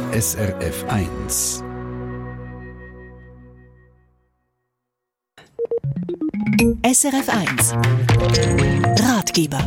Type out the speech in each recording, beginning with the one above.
SRF 1. SRF 1 Ratgeber.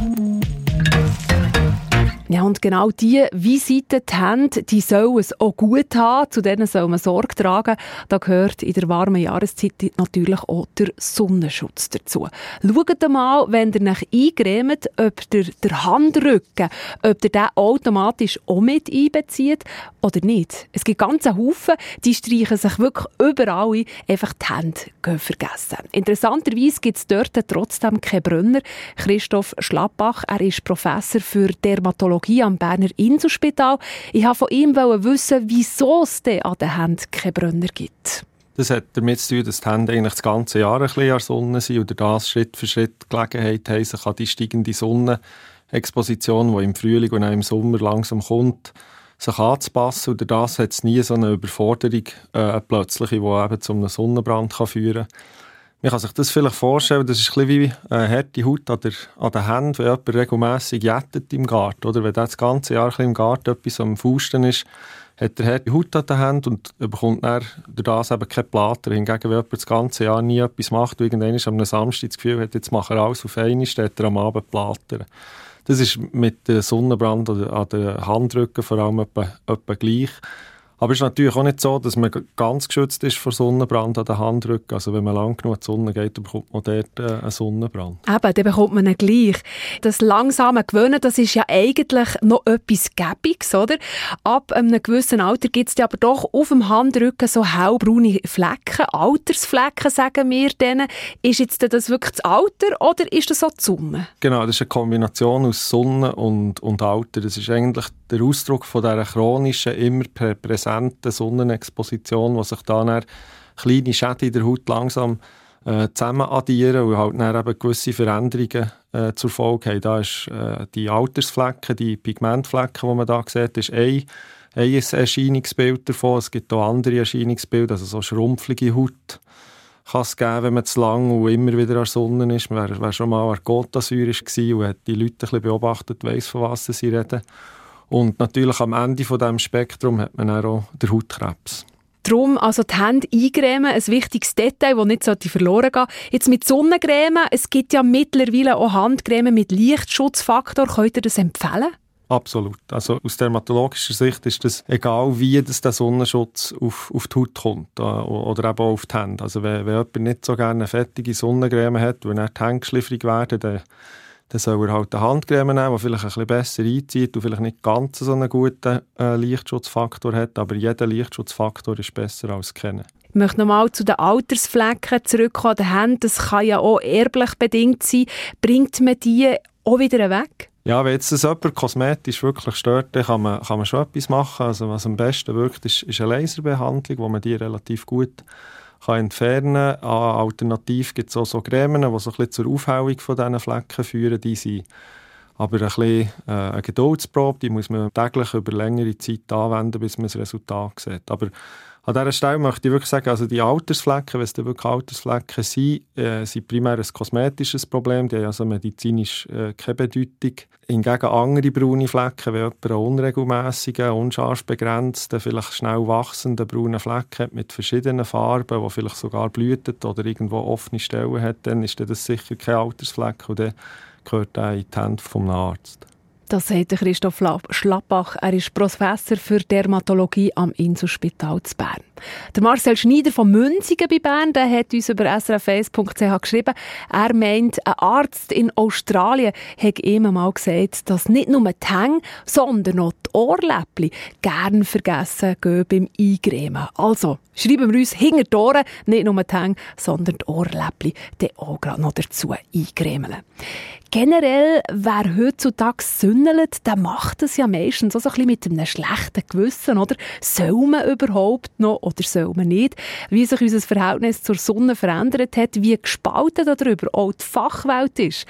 Ja, und genau diese Visiten, die Hände, die sollen es auch gut haben. Zu denen soll man Sorge tragen. Da gehört in der warmen Jahreszeit natürlich auch der Sonnenschutz dazu. Schaut mal, wenn ihr euch eingremt, ob der Handrücken, ob ihr den automatisch auch mit einbezieht oder nicht. Es gibt ganze Haufen, die streichen sich wirklich überall ein, einfach die Hände gehen vergessen. Interessanterweise gibt es dort trotzdem keinen Brunner. Christoph Schlappach, er ist Professor für Dermatologie am Berner Inselspital. Ich wollte von ihm wissen, wieso es denn an den Händen keinen Brunner gibt. Das hat damit zu tun, dass die Hände eigentlich das ganze Jahr ein bisschen an der Sonne sind und das Schritt für Schritt Gelegenheit haben, sich an die steigende Sonnenexposition, die im Frühling und auch im Sommer langsam kommt, sich anzupassen. Und das hat es nie so eine Überforderung, plötzliche, die eben zu einem Sonnenbrand führen kann. Man kann sich das vielleicht vorstellen, das ist ein bisschen wie eine harte Haut an den Händen, wenn jemand regelmässig jettet im Garten. Oder wenn das ganze Jahr im Garten etwas am Fausten ist, hat er harte Haut an den Händen und bekommt dann durch das eben keine Plater. Hingegen, wenn jemand das ganze Jahr nie etwas macht und irgendwann am Samstag das Gefühl hat, jetzt mache er alles auf einmal, steht er am Abend Plater. Das ist mit dem Sonnenbrand an den Handrücken vor allem etwa gleich. Aber es ist natürlich auch nicht so, dass man ganz geschützt ist vor Sonnenbrand an den Handrücken. Also wenn man lang genug in die Sonne geht, dann bekommt man dort einen Sonnenbrand. Eben, dann bekommt man ihn gleich. Das langsame Gewöhnen, das ist ja eigentlich noch etwas Gäbiges, oder? Ab einem gewissen Alter gibt es aber doch auf dem Handrücken so hellbraune Flecken, Altersflecken, sagen wir denen. Ist jetzt das wirklich das Alter oder ist das so die Summe? Genau, das ist eine Kombination aus Sonne und Alter. Das ist eigentlich der Ausdruck von dieser chronischen, immer präsenten Sonnenexposition, wo sich dann kleine Schäden in der Haut langsam zusammen addieren und halt dann eben gewisse Veränderungen zur Folge haben. Da ist die Altersflecken, die Pigmentflecken, die man da sieht, ist ein Erscheinungsbild davon. Es gibt auch andere Erscheinungsbilder, also so schrumpflige Haut kann es geben, wenn man zu lang und immer wieder an der Sonne ist. Wer schon mal an der Côte d'Azur war und hat die Leute ein bisschen beobachtet, weiss, von was sie reden. Und natürlich am Ende von diesem Spektrum hat man auch den Hautkrebs. Darum also die Hände eincremen, ein wichtiges Detail, das nicht verloren gehen sollte. Jetzt mit Sonnencreme, es gibt ja mittlerweile auch Handcreme mit Lichtschutzfaktor. Könnt ihr das empfehlen? Absolut. Also aus dermatologischer Sicht ist das egal, wie das der Sonnenschutz auf die Haut kommt oder eben auch auf die Hände. Also wenn jemand nicht so gerne eine fettige Sonnencreme hat, wenn die Hände schliffrig werden, dann soll er halt eine Handcreme nehmen, die vielleicht ein bisschen besser einzieht und vielleicht nicht ganz so einen guten Lichtschutzfaktor hat, aber jeder Lichtschutzfaktor ist besser als keiner. Ich möchte nochmal zu den Altersflecken zurückkommen an den Händen. Das kann ja auch erblich bedingt sein. Bringt man die auch wieder weg? Ja, wenn jetzt das jemand kosmetisch wirklich stört, dann kann man schon etwas machen. Also was am besten wirkt, ist eine Laserbehandlung, wo man die relativ gut kann entfernen kann. Alternativ gibt es auch so Cremen, die so ein bisschen zur Aufhellung von diesen Flecken führen. Die sind aber ein bisschen eine Geduldsprobe, die muss man täglich über längere Zeit anwenden, bis man das Resultat sieht. Aber an dieser Stelle möchte ich wirklich sagen, also die Altersflecken, wenn es dann wirklich Altersflecken sind primär ein kosmetisches Problem, die haben also medizinisch keine Bedeutung. Hingegen andere braune Flecken, wenn jemand einen unregelmässigen, unscharf begrenzten, vielleicht schnell wachsenden braunen Flecken hat mit verschiedenen Farben, die vielleicht sogar blühtet oder irgendwo offene Stellen hat, dann ist das sicher kein Altersfleck und dann gehört er in die Hände des Arztes. Das sagt Christoph Schlappach. Er ist Professor für Dermatologie am Inselspital zu Bern. Der Marcel Schneider von Münzigen bei Bern, der hat uns über srf1.ch geschrieben, er meint, ein Arzt in Australien hat ihm einmal gesagt, dass nicht nur die Hänge, sondern auch die Ohrläppchen gern vergessen gehen beim Eingremen. Also, schreiben wir uns hinter die Ohren, nicht nur die Hänge, sondern die Ohrläppchen, dann auch gerade noch dazu eingremen. Generell, wer heutzutage sünnelt, der macht es ja meistens auch so ein bisschen mit einem schlechten Gewissen, oder? Soll man überhaupt noch oder soll man nicht? Wie sich unser Verhältnis zur Sonne verändert hat, wie gespalten darüber auch die Fachwelt ist.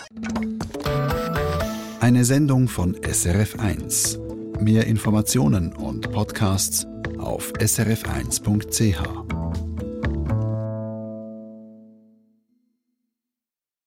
Eine Sendung von SRF 1. Mehr Informationen und Podcasts auf srf1.ch.